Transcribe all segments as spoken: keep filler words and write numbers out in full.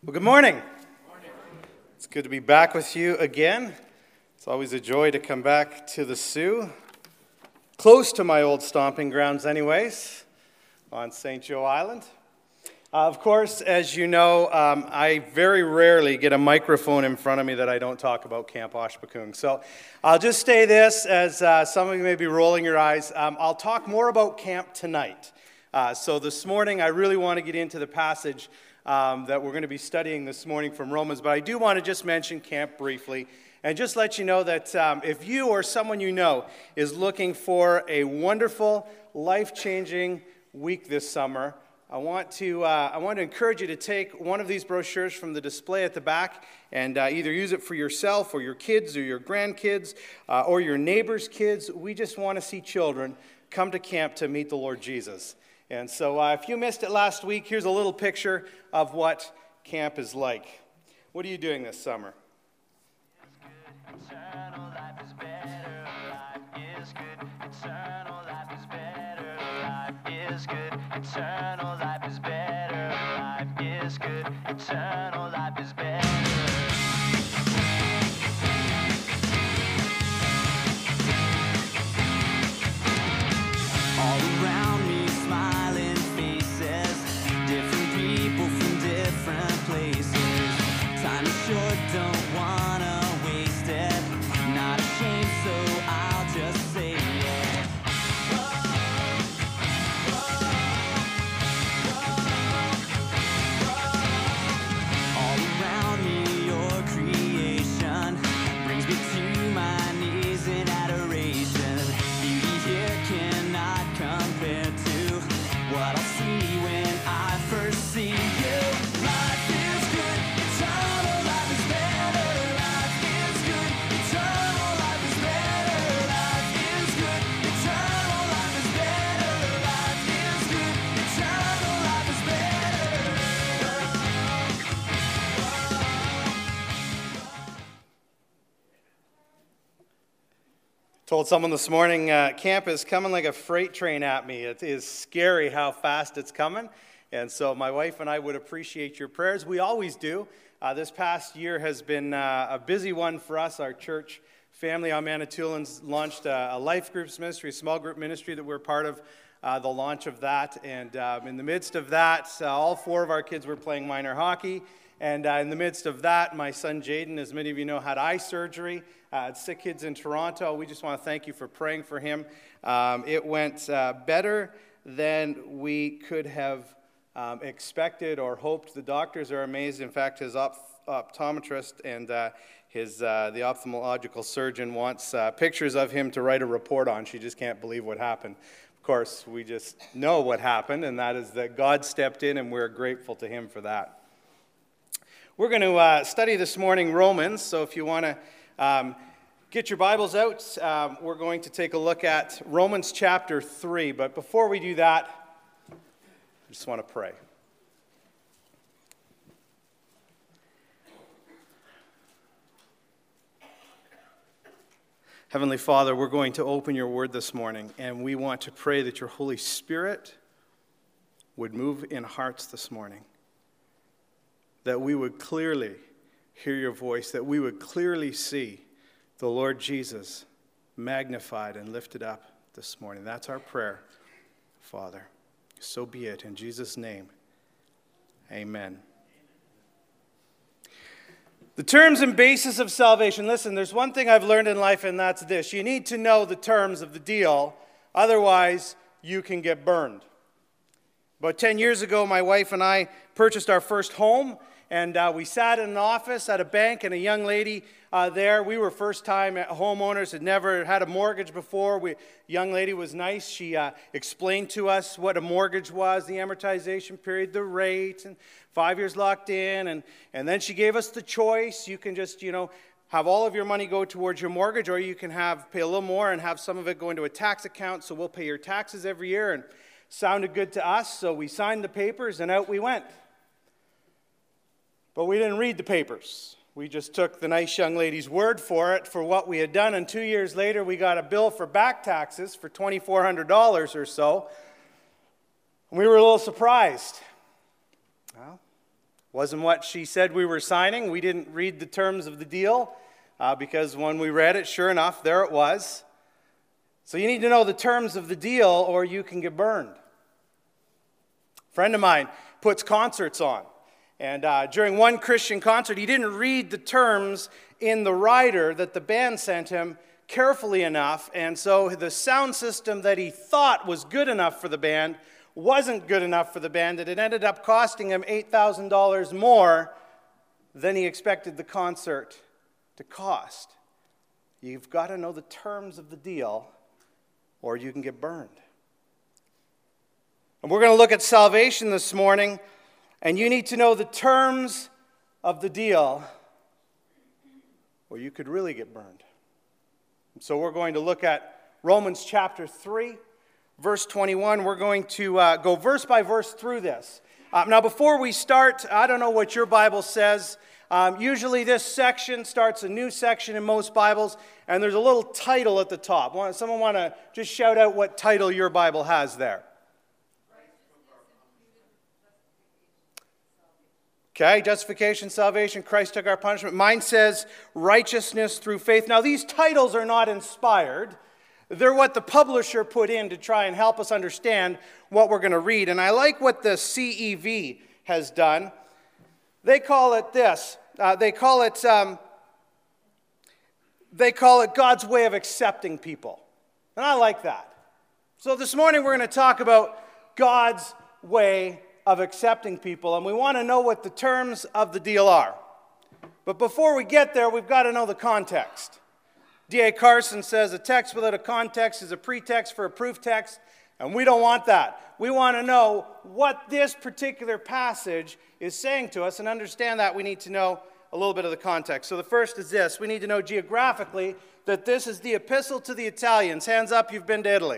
Well, good morning. Morning. It's good to be back with you again. It's always a joy to come back to the Sioux, close to my old stomping grounds anyways, on Saint Joe Island. Uh, of course, as you know, um, I very rarely get a microphone in front of me that I don't talk about Camp Oshpakung. So I'll just say this, as uh, some of you may be rolling your eyes, um, I'll talk more about camp tonight. Uh, so this morning, I really want to get into the passage Um, that we're going to be studying this morning from Romans, but I do want to just mention camp briefly and just let you know that um, if you or someone you know is looking for a wonderful, life-changing week this summer, I want to uh, I want to encourage you to take one of these brochures from the display at the back and uh, either use it for yourself or your kids or your grandkids uh, or your neighbors' kids. We just want to see children come to camp to meet the Lord Jesus. And so uh, if you missed it last week, here's a little picture of what camp is like. What are you doing this summer? Eternal life is better, life is good. Eternal life is better, life is good. Eternal life is better, life is good. Eternal life is better. All around me, smiling faces, different people from different places. Time is short, don't wanna waste it. Not ashamed, so I'll just say it. Whoa, whoa, whoa, whoa. All around me, your creation brings me to my knees in adoration. Beauty here cannot compare to what I'll see when I first see you. Life is good, eternal life is better. Life is good, eternal life is better. Life is good, eternal life is better. Life is good, eternal life is better. Told someone this morning, uh, camp is coming like a freight train at me. It is scary how fast it's coming. And so my wife and I would appreciate your prayers. We always do. Uh, this past year has been uh, a busy one for us. Our church family on Manitoulins launched a, a life groups ministry, a small group ministry that we're part of, uh, the launch of that. And um, in the midst of that, uh, all four of our kids were playing minor hockey. And uh, in the midst of that, my son Jaden, as many of you know, had eye surgery. Uh, had sick kids in Toronto. We just want to thank you for praying for him. Um, it went uh, better than we could have um, expected or hoped. The doctors are amazed. In fact, his op- optometrist and uh, his uh, the ophthalmological surgeon wants uh, pictures of him to write a report on. She just can't believe what happened. Of course, we just know what happened, and that is that God stepped in, and we're grateful to him for that. We're going to uh, study this morning Romans, so if you want to Um, get your Bibles out. Um, we're going to take a look at Romans chapter three. But before we do that, I just want to pray. Heavenly Father, we're going to open your word this morning, and we want to pray that your Holy Spirit would move in hearts this morning, that we would clearly hear your voice, that we would clearly see the Lord Jesus magnified and lifted up this morning. That's our prayer, Father. So be it. In Jesus' name, amen. The terms and basis of salvation. Listen, there's one thing I've learned in life, and that's this. You need to know the terms of the deal, otherwise you can get burned. About ten years ago, my wife and I purchased our first home. And uh, we sat in an office at a bank, and a young lady uh, there. We were first-time homeowners, had never had a mortgage before. We, young lady was nice. She uh, explained to us what a mortgage was, the amortization period, the rate, and five years locked in. And, and then she gave us the choice. You can just, you know, have all of your money go towards your mortgage, or you can have pay a little more and have some of it go into a tax account, so we'll pay your taxes every year. And sounded good to us, so we signed the papers, and out we went. But we didn't read the papers. We just took the nice young lady's word for it for what we had done, and two years later we got a bill for back taxes for twenty-four hundred dollars or so. And we were a little surprised. Well, Wasn't what she said we were signing. We didn't read the terms of the deal uh, because when we read it, sure enough, there it was. So you need to know the terms of the deal or you can get burned. A friend of mine puts concerts on. And uh, during one Christian concert, he didn't read the terms in the rider that the band sent him carefully enough. And so the sound system that he thought was good enough for the band wasn't good enough for the band. And it ended up costing him eight thousand dollars more than he expected the concert to cost. You've got to know the terms of the deal or you can get burned. And we're going to look at salvation this morning. And you need to know the terms of the deal, or you could really get burned. So we're going to look at Romans chapter three, verse twenty-one. We're going to uh, go verse by verse through this. Uh, now, before we start, I don't know what your Bible says. Um, usually this section starts a new section in most Bibles, and there's a little title at the top. Someone want to just shout out what title your Bible has there? Okay, justification, salvation, Christ took our punishment. Mine says righteousness through faith. Now, these titles are not inspired. They're what the publisher put in to try and help us understand what we're going to read. And I like what the C E V has done. They call it this. Uh, they call it um, they call it God's way of accepting people. And I like that. So this morning we're going to talk about God's way of accepting people, and we want to know what the terms of the deal are. But before we get there, we've got to know the context. D A Carson says a text without a context is a pretext for a proof text, and we don't want that. We want to know what this particular passage is saying to us, and understand that we need to know a little bit of the context. So the first is this. We need to know geographically that this is the epistle to the Italians. Hands up, you've been to Italy.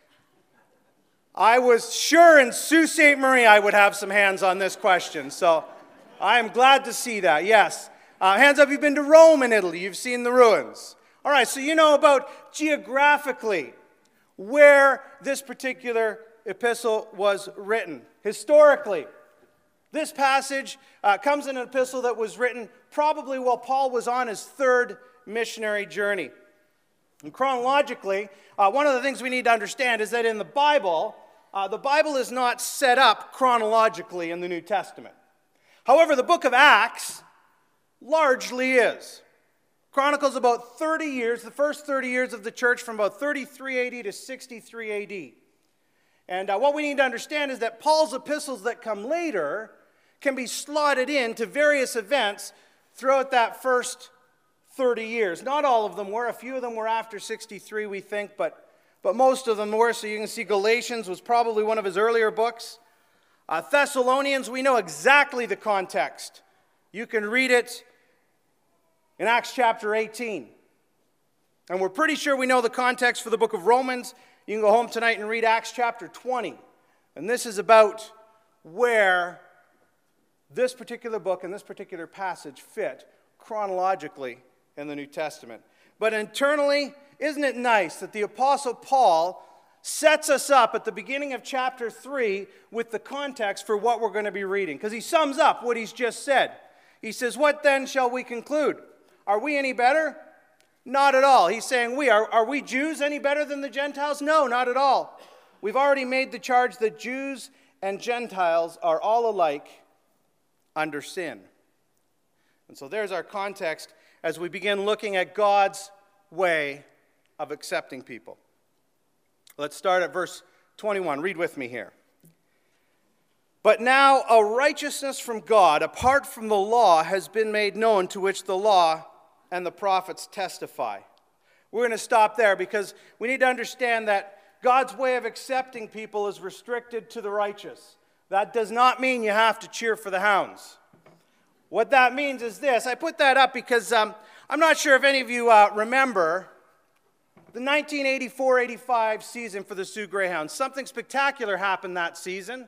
I was sure in Sault Ste. Marie I would have some hands on this question, so I am glad to see that, yes. Uh, hands up, you've been to Rome in Italy, you've seen the ruins. All right, so you know about geographically where this particular epistle was written. Historically, this passage uh, comes in an epistle that was written probably while Paul was on his third missionary journey. And chronologically, uh, one of the things we need to understand is that in the Bible, Uh, the Bible is not set up chronologically in the New Testament. However, the book of Acts largely is. Chronicles about thirty years, the first thirty years of the church from about thirty-three A D to sixty-three A D. And uh, what we need to understand is that Paul's epistles that come later can be slotted into various events throughout that first thirty years. Not all of them were. A few of them were after sixty-three, we think, but But most of them were, so you can see Galatians was probably one of his earlier books. Uh, Thessalonians, we know exactly the context. You can read it in Acts chapter eighteen. And we're pretty sure we know the context for the book of Romans. You can go home tonight and read Acts chapter twenty. And this is about where this particular book and this particular passage fit chronologically in the New Testament. But internally, isn't it nice that the Apostle Paul sets us up at the beginning of chapter three with the context for what we're going to be reading? Because he sums up what he's just said. He says, what then shall we conclude? Are we any better? Not at all. He's saying, we are, are we Jews any better than the Gentiles? No, not at all. We've already made the charge that Jews and Gentiles are all alike under sin. And so there's our context as we begin looking at God's way of accepting people. Let's start at verse twenty-one. Read with me here. But now a righteousness from God, apart from the law, has been made known, to which the law and the prophets testify. We're going to stop there because we need to understand that God's way of accepting people is restricted to the righteous. That does not mean you have to cheer for the hounds. What that means is this. I put that up because um, I'm not sure if any of you uh, remember the nineteen eighty-four eighty-five season for the Sioux Greyhounds. Something spectacular happened that season.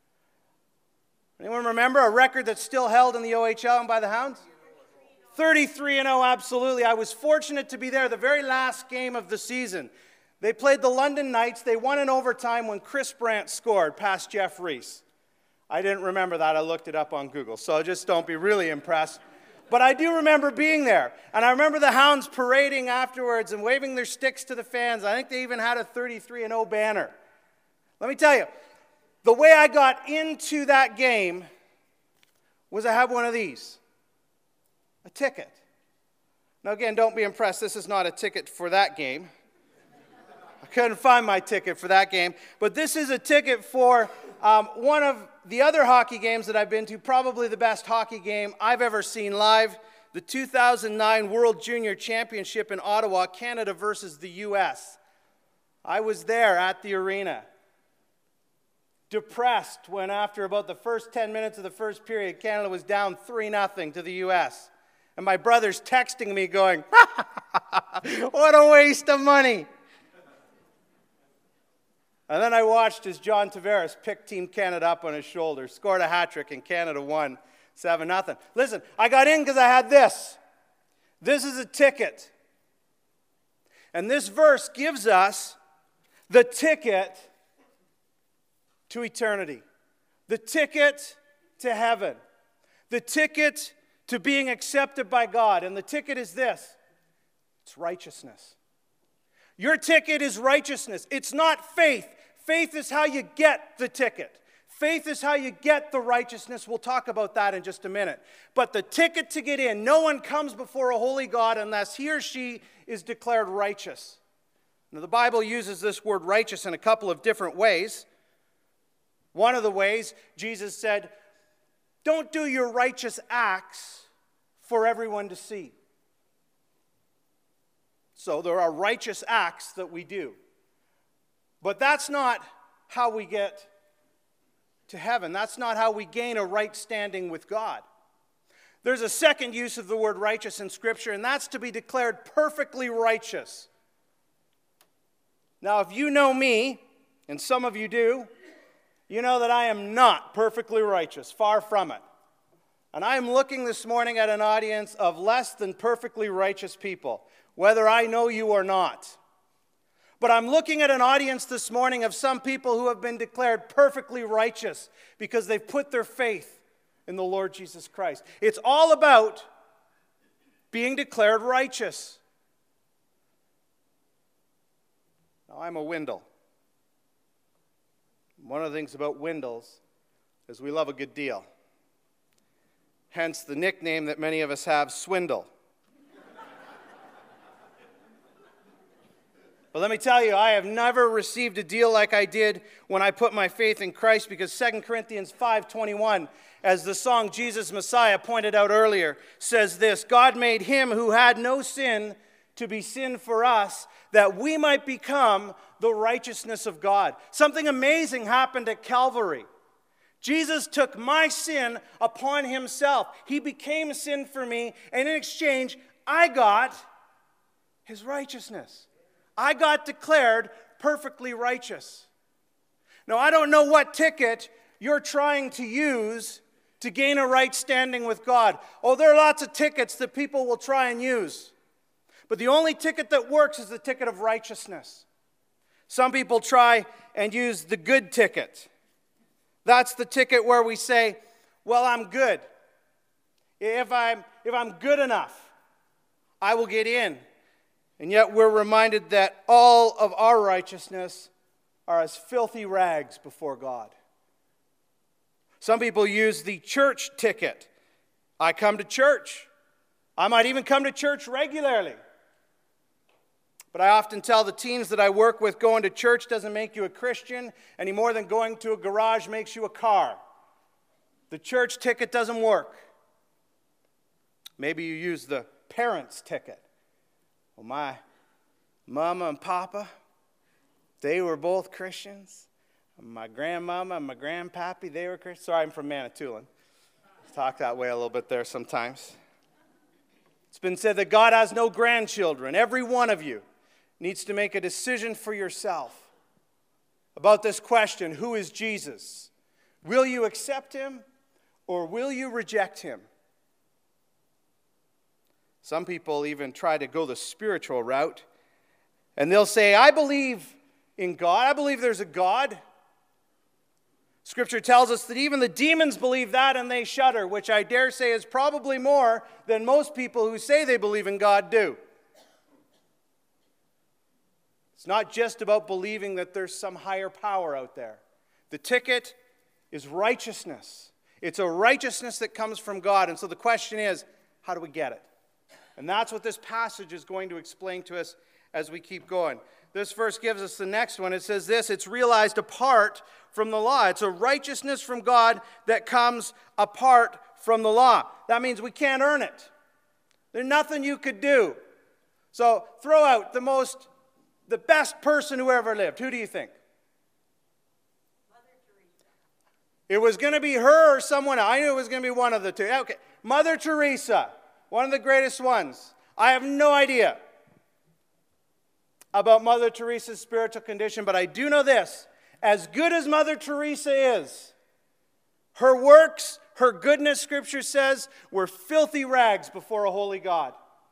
Anyone remember a record that's still held in the O H L and by the Hounds? thirty-three and oh, absolutely. I was fortunate to be there the very last game of the season. They played the London Knights. They won in overtime when Chris Brandt scored past Jeff Reese. I didn't remember that. I looked it up on Google, so just don't be really impressed. But I do remember being there, and I remember the Hounds parading afterwards and waving their sticks to the fans. I think they even had a thirty-three and oh banner. Let me tell you, the way I got into that game was I had one of these, a ticket. Now again, don't be impressed. This is not a ticket for that game. I couldn't find my ticket for that game, but this is a ticket for um, one of the other hockey games that I've been to, probably the best hockey game I've ever seen live, the two thousand nine World Junior Championship in Ottawa, Canada versus the U S. I was there at the arena, depressed when after about the first ten minutes of the first period, Canada was down three nothing to the U S. And my brother's texting me going, what a waste of money. And then I watched as John Tavares picked Team Canada up on his shoulder, scored a hat trick, and Canada won seven nothing. Listen, I got in because I had this. This is a ticket. And this verse gives us the ticket to eternity, the ticket to heaven, the ticket to being accepted by God. And the ticket is this: it's righteousness. Your ticket is righteousness. It's not faith. Faith is how you get the ticket. Faith is how you get the righteousness. We'll talk about that in just a minute. But the ticket to get in, no one comes before a holy God unless he or she is declared righteous. Now, the Bible uses this word righteous in a couple of different ways. One of the ways, Jesus said, don't do your righteous acts for everyone to see. So there are righteous acts that we do. But that's not how we get to heaven. That's not how we gain a right standing with God. There's a second use of the word righteous in Scripture, and that's to be declared perfectly righteous. Now, if you know me, and some of you do, you know that I am not perfectly righteous, far from it. And I am looking this morning at an audience of less than perfectly righteous people, whether I know you or not. But I'm looking at an audience this morning of some people who have been declared perfectly righteous because they've put their faith in the Lord Jesus Christ. It's all about being declared righteous. Now, I'm a Wendell. One of the things about Wendells is we love a good deal. Hence the nickname that many of us have, Swindle. But let me tell you, I have never received a deal like I did when I put my faith in Christ, because Second Corinthians five twenty-one, as the song Jesus Messiah pointed out earlier, says this: God made him who had no sin to be sin for us, that we might become the righteousness of God. Something amazing happened at Calvary. Jesus took my sin upon himself. He became sin for me, and in exchange, I got his righteousness. I got declared perfectly righteous. Now, I don't know what ticket you're trying to use to gain a right standing with God. Oh, there are lots of tickets that people will try and use. But the only ticket that works is the ticket of righteousness. Some people try and use the good ticket. That's the ticket where we say, well, I'm good. If I'm, if I'm good enough, I will get in. And yet we're reminded that all of our righteousness are as filthy rags before God. Some people use the church ticket. I come to church. I might even come to church regularly. But I often tell the teens that I work with, going to church doesn't make you a Christian any more than going to a garage makes you a car. The church ticket doesn't work. Maybe you use the parents' ticket. Well, my mama and papa, they were both Christians. My grandmama and my grandpappy, they were Christians. Sorry, I'm from Manitoulin. Talk that way a little bit there sometimes. It's been said that God has no grandchildren. Every one of you needs to make a decision for yourself about this question: who is Jesus? Will you accept him or will you reject him? Some people even try to go the spiritual route, and they'll say, I believe in God. I believe there's a God. Scripture tells us that even the demons believe that and they shudder, which I dare say is probably more than most people who say they believe in God do. It's not just about believing that there's some higher power out there. The ticket is righteousness. It's a righteousness that comes from God. And so the question is, how do we get it? And that's what this passage is going to explain to us as we keep going. This verse gives us the next one. It says this, it's realized apart from the law. It's a righteousness from God that comes apart from the law. That means we can't earn it. There's nothing you could do. So throw out the most, the best person who ever lived. Who do you think? Mother Teresa. It was going to be her or someone else. I knew it was going to be one of the two. Okay, Mother Teresa, one of the greatest ones. I have no idea about Mother Teresa's spiritual condition, but I do know this. As good as Mother Teresa is, her works, her goodness, Scripture says, were filthy rags before a holy God.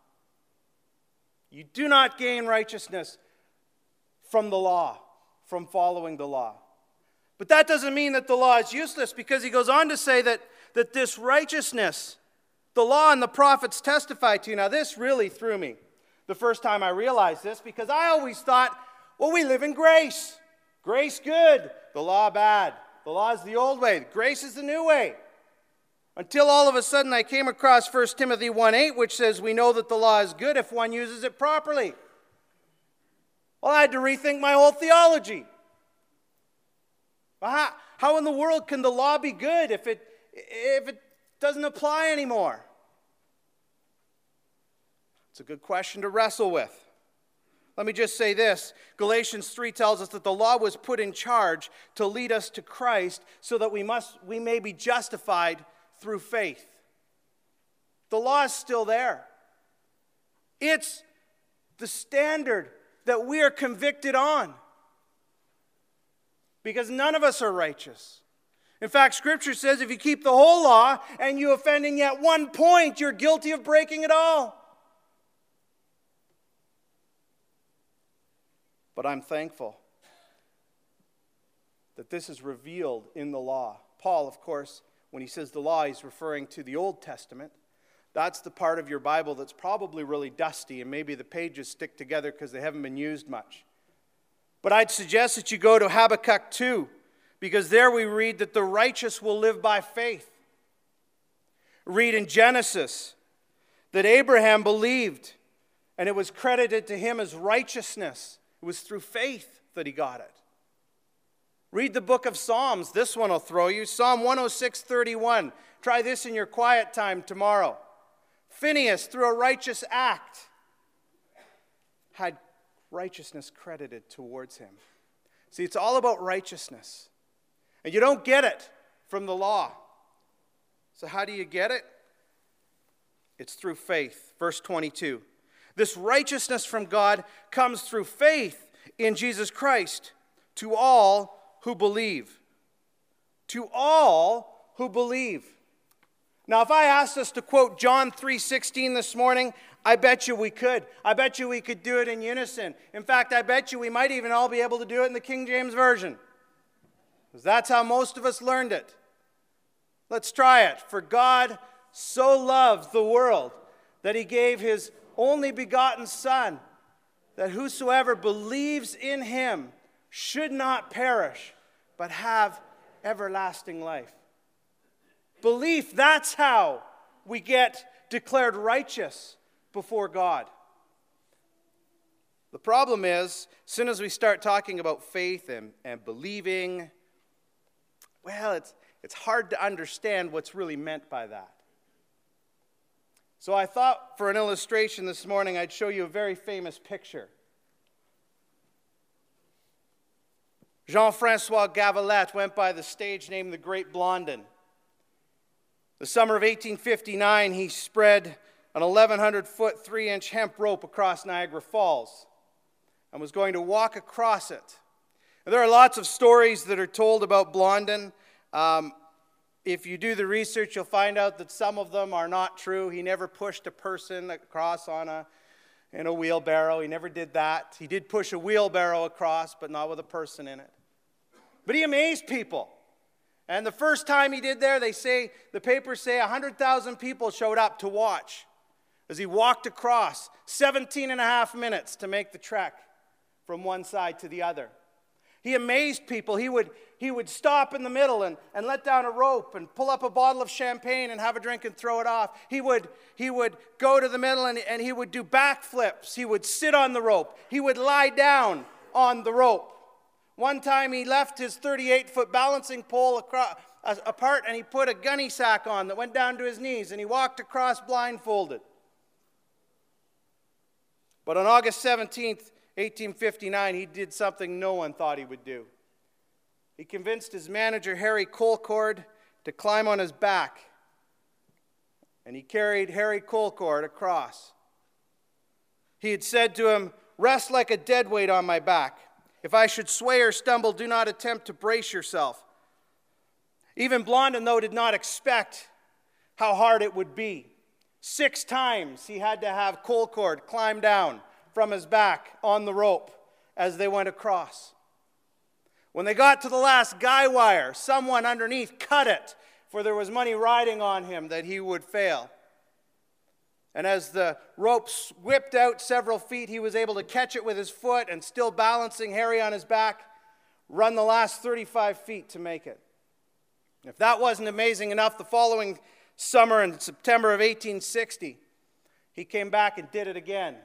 You do not gain righteousness from the law, from following the law. But that doesn't mean that the law is useless, because he goes on to say that, that this righteousness, the law and the prophets testify to. Now this really threw me the first time I realized this, because I always thought, well, we live in grace. Grace good, the law bad. The law is the old way. Grace is the new way. Until all of a sudden I came across First Timothy one eight, which says we know that the law is good if one uses it properly. Well, I had to rethink my whole theology. How, how in the world can the law be good if it, if it doesn't apply anymore? It's a good question to wrestle with. Let me just say this. Galatians three tells us that the law was put in charge to lead us to Christ so that we must we may be justified through faith. The law is still there. It's the standard that we are convicted on, because none of us are righteous. In fact, Scripture says if you keep the whole law and you offend in yet one point, you're guilty of breaking it all. But I'm thankful that this is revealed in the law. Paul, of course, when he says the law, he's referring to the Old Testament. That's the part of your Bible that's probably really dusty, and maybe the pages stick together because they haven't been used much. But I'd suggest that you go to Habakkuk two, because there we read that the righteous will live by faith. Read in Genesis that Abraham believed, and it was credited to him as righteousness. It was through faith that he got it. Read the book of Psalms. This one will throw you. Psalm one oh six, thirty-one. Try this in your quiet time tomorrow. Phinehas, through a righteous act, had righteousness credited towards him. See, it's all about righteousness. And you don't get it from the law. So how do you get it? It's through faith. Verse twenty-two. This righteousness from God comes through faith in Jesus Christ to all who believe. To all who believe. Now, if I asked us to quote John three sixteen this morning, I bet you we could. I bet you we could do it in unison. In fact, I bet you we might even all be able to do it in the King James Version, because that's how most of us learned it. Let's try it. For God so loved the world that he gave his only begotten Son, that whosoever believes in him should not perish, but have everlasting life. Belief, that's how we get declared righteous before God. The problem is, as soon as we start talking about faith and, and believing, well, it's, it's hard to understand what's really meant by that. So I thought for an illustration this morning, I'd show you a very famous picture. Jean-Francois Gavalette went by the stage name The Great Blondin. The summer of eighteen fifty-nine, he spread an eleven hundred foot, three inch hemp rope across Niagara Falls and was going to walk across it. And there are lots of stories that are told about Blondin. Um, If you do the research, you'll find out that some of them are not true. He never pushed a person across on a, in a wheelbarrow. He never did that. He did push a wheelbarrow across, but not with a person in it. But he amazed people. And the first time he did there, they say, the papers say one hundred thousand people showed up to watch as he walked across seventeen and a half minutes to make the trek from one side to the other. He amazed people. He would, he would stop in the middle and, and let down a rope and pull up a bottle of champagne and have a drink and throw it off. He would, he would go to the middle and, and he would do backflips. He would sit on the rope. He would lie down on the rope. One time he left his thirty-eight foot balancing pole across, uh, apart and he put a gunny sack on that went down to his knees and he walked across blindfolded. But on August seventeenth, eighteen fifty-nine, he did something no one thought he would do. He convinced his manager, Harry Colcord, to climb on his back. And he carried Harry Colcord across. He had said to him, "Rest like a deadweight on my back. If I should sway or stumble, do not attempt to brace yourself." Even Blondin, though, did not expect how hard it would be. Six times he had to have Colcord climb down from his back on the rope as they went across. When they got to the last guy wire, someone underneath cut it, for there was money riding on him that he would fail. And as the rope whipped out several feet, he was able to catch it with his foot and, still balancing Harry on his back, run the last thirty-five feet to make it. If that wasn't amazing enough, the following summer in September of eighteen sixty, he came back and did it again.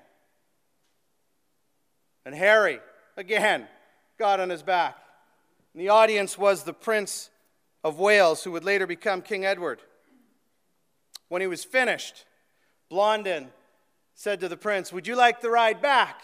And Harry, again, got on his back. And the audience was the Prince of Wales, who would later become King Edward. When he was finished, Blondin said to the prince, "Would you like the ride back?"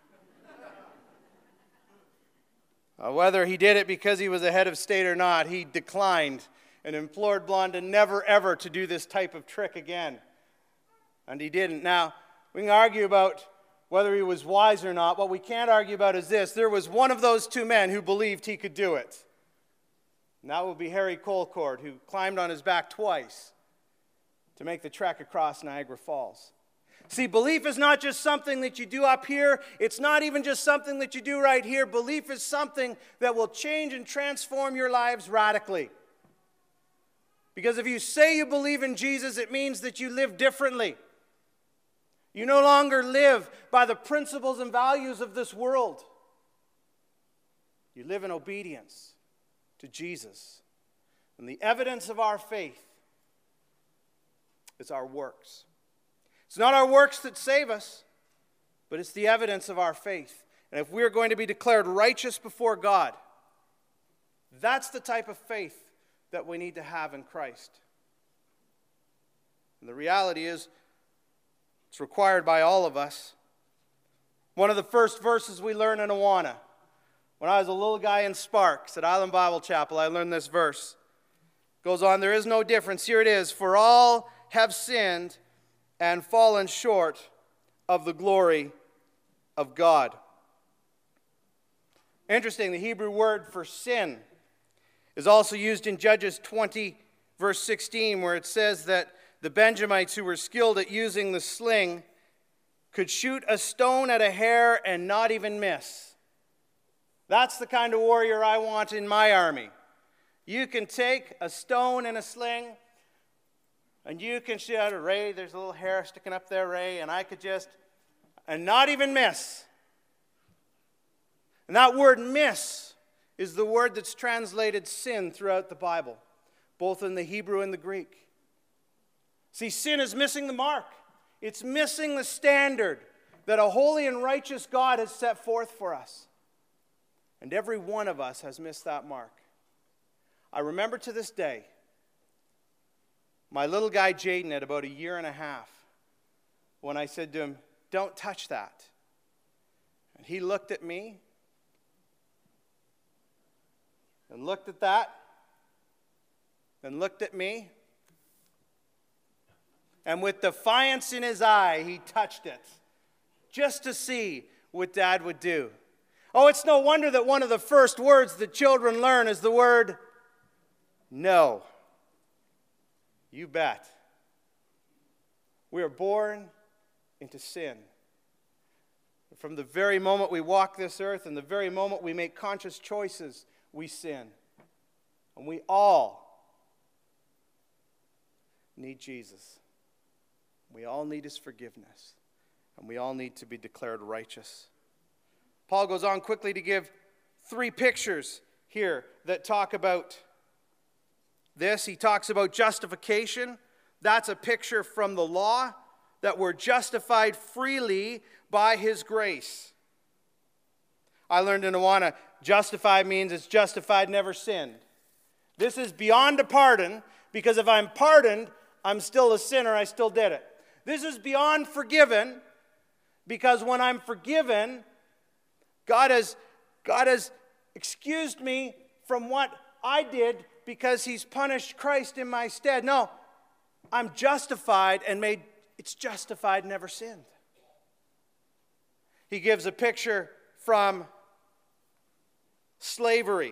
uh, whether he did it because he was a head of state or not, he declined and implored Blondin never ever to do this type of trick again. And he didn't. Now, we can argue about whether he was wise or not. What we can't argue about is this: there was one of those two men who believed he could do it. And that would be Harry Colcord, who climbed on his back twice to make the trek across Niagara Falls. See, belief is not just something that you do up here. It's not even just something that you do right here. Belief is something that will change and transform your lives radically. Because if you say you believe in Jesus, it means that you live differently. You no longer live by the principles and values of this world. You live in obedience to Jesus. And the evidence of our faith is our works. It's not our works that save us, but it's the evidence of our faith. And if we're going to be declared righteous before God, that's the type of faith that we need to have in Christ. And the reality is, it's required by all of us. One of the first verses we learn in Awana, when I was a little guy in Sparks at Island Bible Chapel, I learned this verse. It goes on, "There is no difference." Here it is. "For all have sinned and fallen short of the glory of God." Interesting, the Hebrew word for sin is also used in Judges twenty, verse sixteen, where it says that the Benjamites, who were skilled at using the sling, could shoot a stone at a hare and not even miss. That's the kind of warrior I want in my army. You can take a stone and a sling, and you can shoot at a Ray. There's a little hair sticking up there, Ray, and I could just, and not even miss. And that word miss is the word that's translated sin throughout the Bible, both in the Hebrew and the Greek. See, sin is missing the mark. It's missing the standard that a holy and righteous God has set forth for us. And every one of us has missed that mark. I remember to this day, my little guy Jaden at about a year and a half, when I said to him, "Don't touch that." And he looked at me and looked at that and looked at me. And with defiance in his eye, he touched it just to see what Dad would do. Oh, it's no wonder that one of the first words that children learn is the word no. You bet. We are born into sin. From the very moment we walk this earth and the very moment we make conscious choices, we sin. And we all need Jesus. We all need his forgiveness. And we all need to be declared righteous. Paul goes on quickly to give three pictures here that talk about this. He talks about justification. That's a picture from the law, that we're justified freely by his grace. I learned in Awana, justified means it's justified, never sinned. This is beyond a pardon, because if I'm pardoned, I'm still a sinner, I still did it. This is beyond forgiven, because when I'm forgiven, God has, God has excused me from what I did because he's punished Christ in my stead. No, I'm justified and made, it's justified, never sinned. He gives a picture from slavery.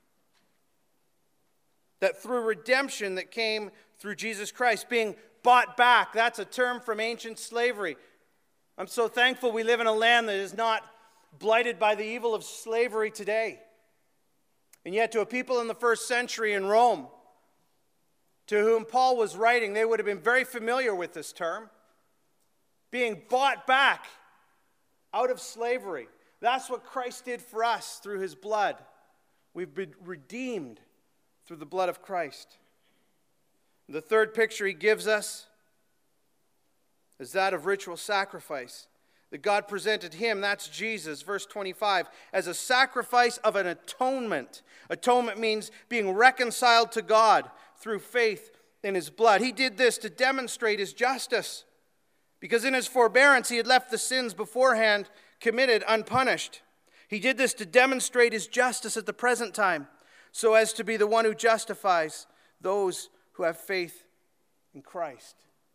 That through redemption that came through Jesus Christ, being bought back, that's a term from ancient slavery. I'm so thankful we live in a land that is not blighted by the evil of slavery today. And yet to a people in the first century in Rome, to whom Paul was writing, they would have been very familiar with this term. Being bought back out of slavery. That's what Christ did for us through his blood. We've been redeemed through the blood of Christ. The third picture he gives us is that of ritual sacrifice. That God presented him, that's Jesus, verse twenty-five, as a sacrifice of an atonement. Atonement means being reconciled to God through faith in his blood. He did this to demonstrate his justice, because in his forbearance he had left the sins beforehand committed unpunished. He did this to demonstrate his justice at the present time, so as to be the one who justifies those who have faith in Christ.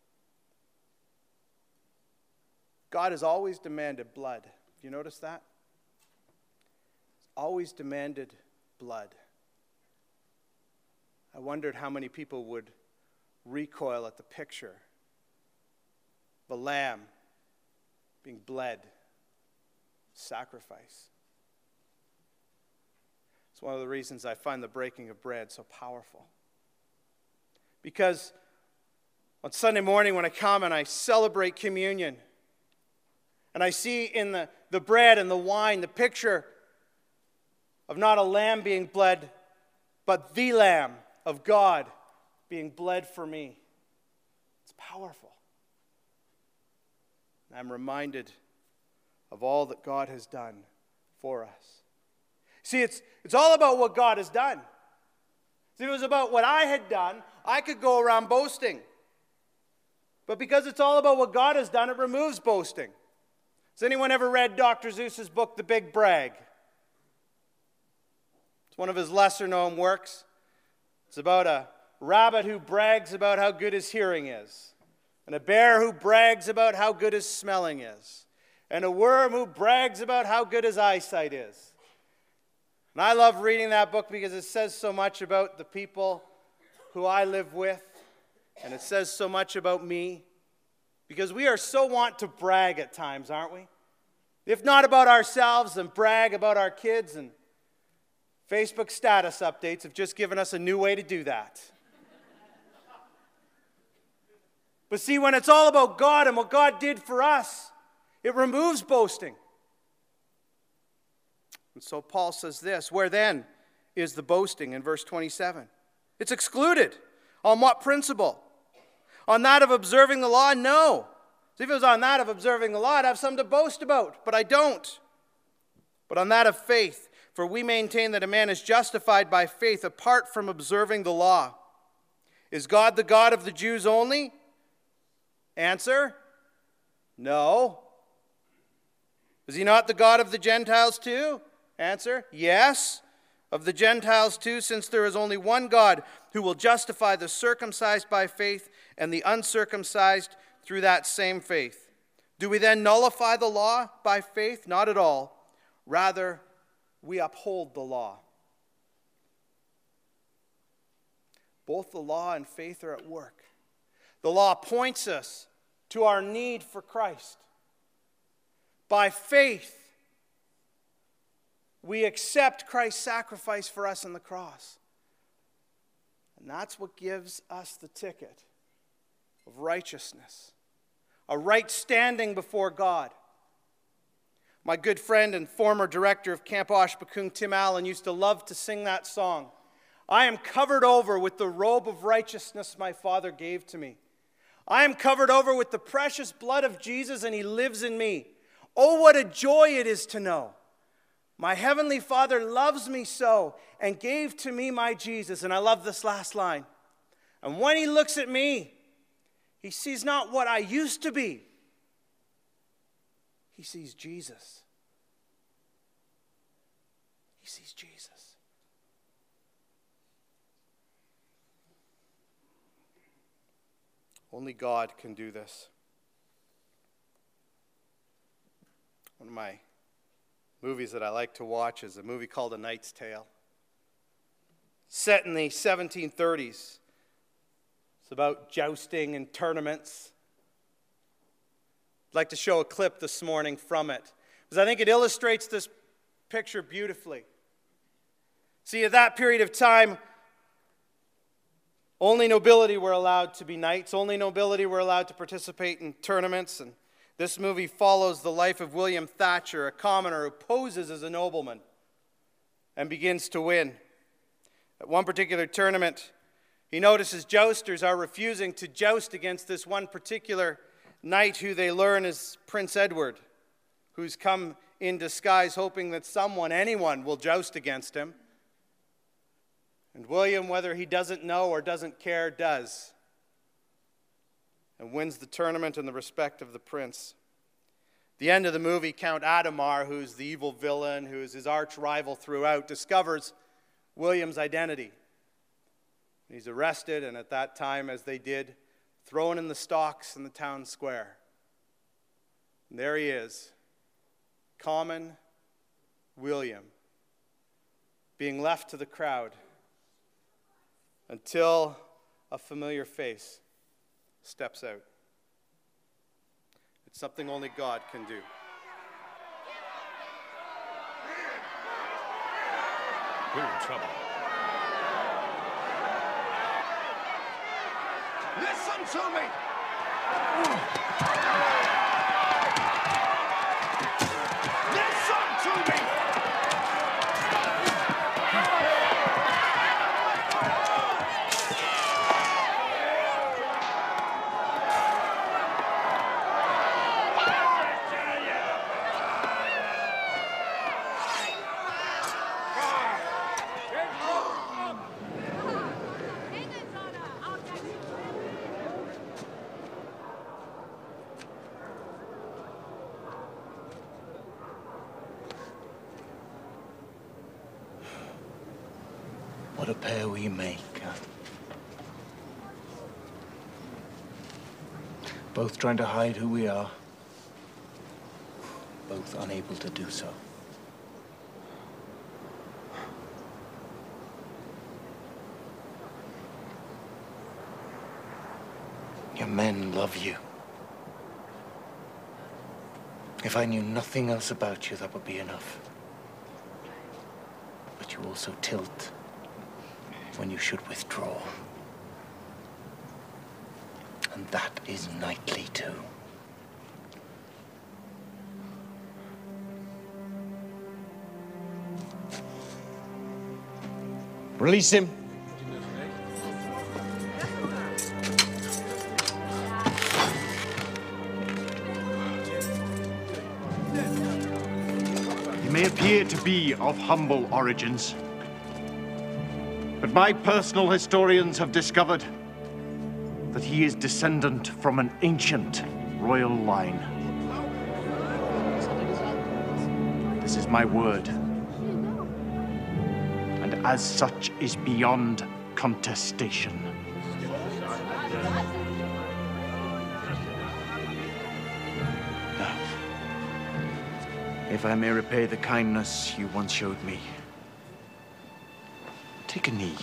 God has always demanded blood. Have you noticed that? He's always demanded blood. I wondered how many people would recoil at the picture of a lamb being bled, sacrifice. It's one of the reasons I find the breaking of bread so powerful. Because on Sunday morning when I come and I celebrate communion, and I see in the, the bread and the wine the picture of not a lamb being bled, but the Lamb of God being bled for me. It's powerful. And I'm reminded of all that God has done for us. See, it's, it's all about what God has done. See, if it was about what I had done, I could go around boasting. But because it's all about what God has done, it removes boasting. Has anyone ever read Doctor Seuss's book, The Big Brag? It's one of his lesser-known works. It's about a rabbit who brags about how good his hearing is, and a bear who brags about how good his smelling is, and a worm who brags about how good his eyesight is. And I love reading that book because it says so much about the people who I live with, and it says so much about me. Because we are so wont to brag at times, aren't we? If not about ourselves, then brag about our kids. And Facebook status updates have just given us a new way to do that. But see, when it's all about God and what God did for us, it removes boasting. And so Paul says this, where then is the boasting in verse twenty-seven? It's excluded. On what principle? On that of observing the law? No. So if it was on that of observing the law, I'd have something to boast about, but I don't. But on that of faith, for we maintain that a man is justified by faith apart from observing the law. Is God the God of the Jews only? Answer, no. Is he not the God of the Gentiles too? Answer, yes. Of the Gentiles too, since there is only one God who will justify the circumcised by faith and the uncircumcised through that same faith. Do we then nullify the law by faith? Not at all. Rather, we uphold the law. Both the law and faith are at work. The law points us to our need for Christ. By faith, we accept Christ's sacrifice for us on the cross. And that's what gives us the ticket of righteousness, a right standing before God. My good friend and former director of Camp Oshpakung, Tim Allen, used to love to sing that song. I am covered over with the robe of righteousness my Father gave to me. I am covered over with the precious blood of Jesus, and he lives in me. Oh, what a joy it is to know. My heavenly Father loves me so and gave to me my Jesus. And I love this last line. And when he looks at me, he sees not what I used to be. He sees Jesus. He sees Jesus. Only God can do this. One of my movies that I like to watch is a movie called A Knight's Tale. Set in the seventeen thirties. It's about jousting and tournaments. I'd like to show a clip this morning from it, because I think it illustrates this picture beautifully. See, at that period of time, only nobility were allowed to be knights. Only nobility were allowed to participate in tournaments. And this movie follows the life of William Thatcher, a commoner who poses as a nobleman and begins to win. At one particular tournament, he notices jousters are refusing to joust against this one particular knight who they learn is Prince Edward, who's come in disguise hoping that someone, anyone, will joust against him. And William, whether he doesn't know or doesn't care, does, and wins the tournament in the respect of the prince. At the end of the movie, Count Adhemar, who's the evil villain, who is his arch rival throughout, discovers William's identity. He's arrested, and at that time, as they did, thrown in the stocks in the town square. And there he is, common William, being left to the crowd until a familiar face steps out. It's something only God can do. We're in trouble. Listen to me! Listen to me! What a pair we make, huh? Both trying to hide who we are, both unable to do so. Your men love you. If I knew nothing else about you, that would be enough. But you also tilt when you should withdraw. And that is knightly too. Release him. He may appear to be of humble origins, but my personal historians have discovered that he is descendant from an ancient royal line. This is my word, and as such is beyond contestation. Now, if I may repay the kindness you once showed me, take a knee.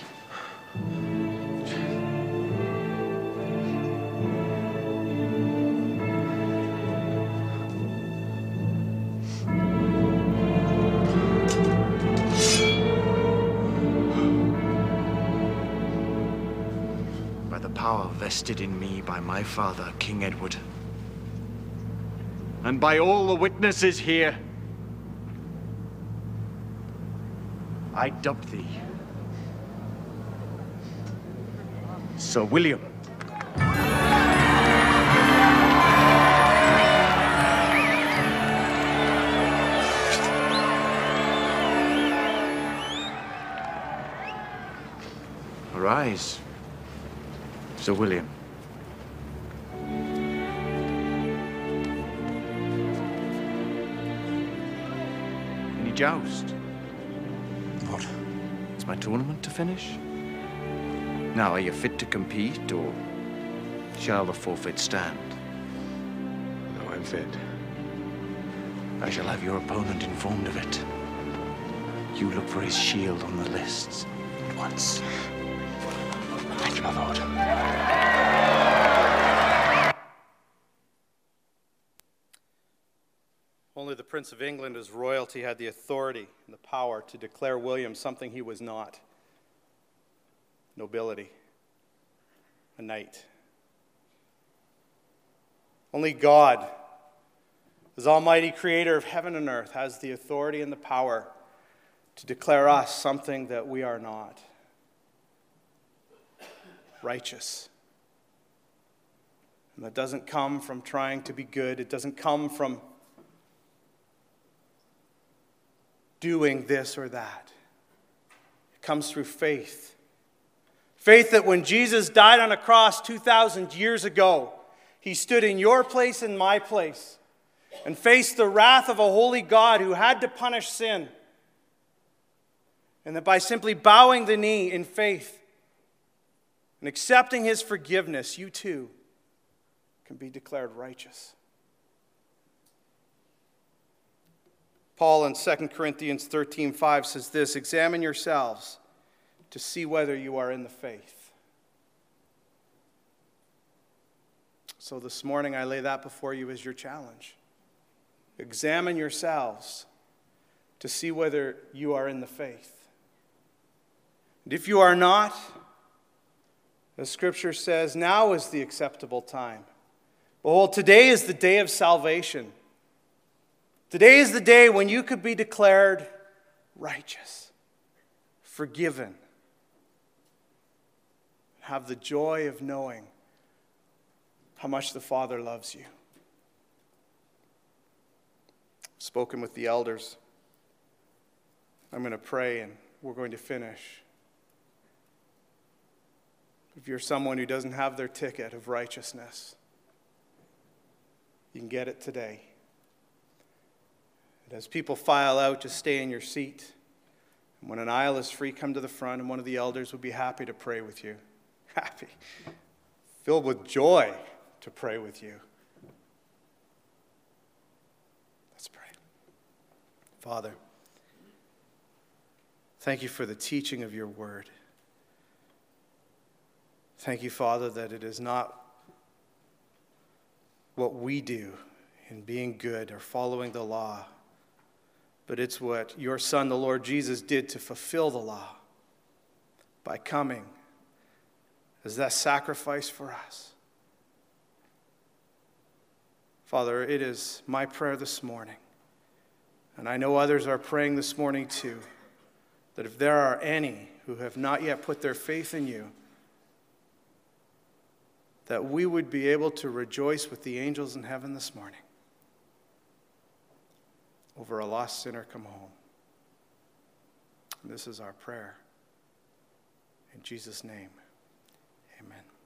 by the power vested in me by my father, King Edward, and by all the witnesses here, I dub thee Sir William. Arise, Sir William. Any joust? What? Is my tournament to finish? Now, are you fit to compete, or shall the forfeit stand? No, I'm fit. I shall have your opponent informed of it. You look for his shield on the lists at once. Thank you, my lord. Only the Prince of England as royalty had the authority and the power to declare William something he was not. Nobility. A knight. Only God, as Almighty Creator of heaven and earth, has the authority and the power to declare us something that we are not. Righteous. And that doesn't come from trying to be good. It doesn't come from doing this or that. It comes through faith. Faith that when Jesus died on a cross two thousand years ago, he stood in your place and my place and faced the wrath of a holy God who had to punish sin. And that by simply bowing the knee in faith and accepting his forgiveness, you too can be declared righteous. Paul in Second Corinthians thirteen five says this, examine yourselves to see whether you are in the faith. So this morning I lay that before you as your challenge. Examine yourselves to see whether you are in the faith. And if you are not, the Scripture says, now is the acceptable time. Behold, today is the day of salvation. Today is the day when you could be declared righteous, forgiven, have the joy of knowing how much the Father loves you. I've spoken with the elders. I'm going to pray and we're going to finish. If you're someone who doesn't have their ticket of righteousness, you can get it today. And as people file out, just stay in your seat. And when an aisle is free, come to the front, and one of the elders will be happy to pray with you. Happy. Filled with joy to pray with you. Let's pray. Father, thank you for the teaching of your word. Thank you, Father, that it is not what we do in being good or following the law, but it's what your Son, the Lord Jesus, did to fulfill the law by coming as that sacrifice for us. Father, it is my prayer this morning, and I know others are praying this morning too, that if there are any who have not yet put their faith in you, that we would be able to rejoice with the angels in heaven this morning over a lost sinner come home. And this is our prayer. In Jesus' name, amen.